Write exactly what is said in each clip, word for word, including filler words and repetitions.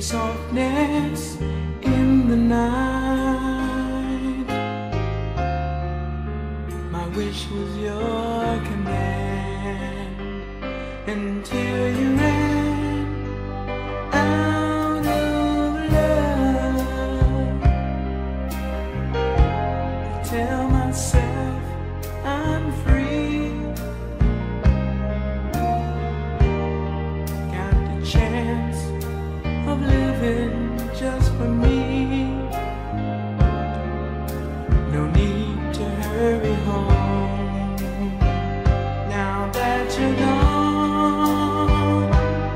softness in the night. My wish was your command until you ran out of love. I tell myself I'm free, got the chance of living just for me. No need to hurry home now that you're gone.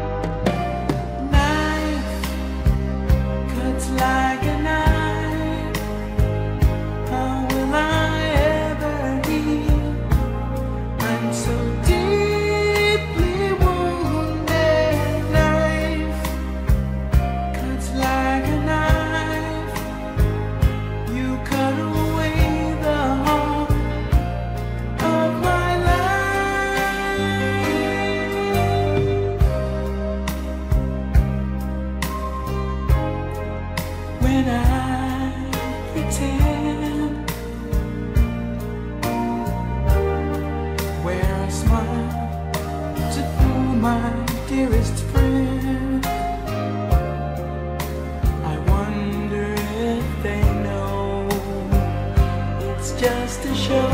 Knife cuts like a knife. How will I ever heal? I'm so deeply wounded. Knife cuts like a knife. You cut away the heart of my life. When I pretend, wear a smile to fool my dearest friend. I wonder if they know it's just a show.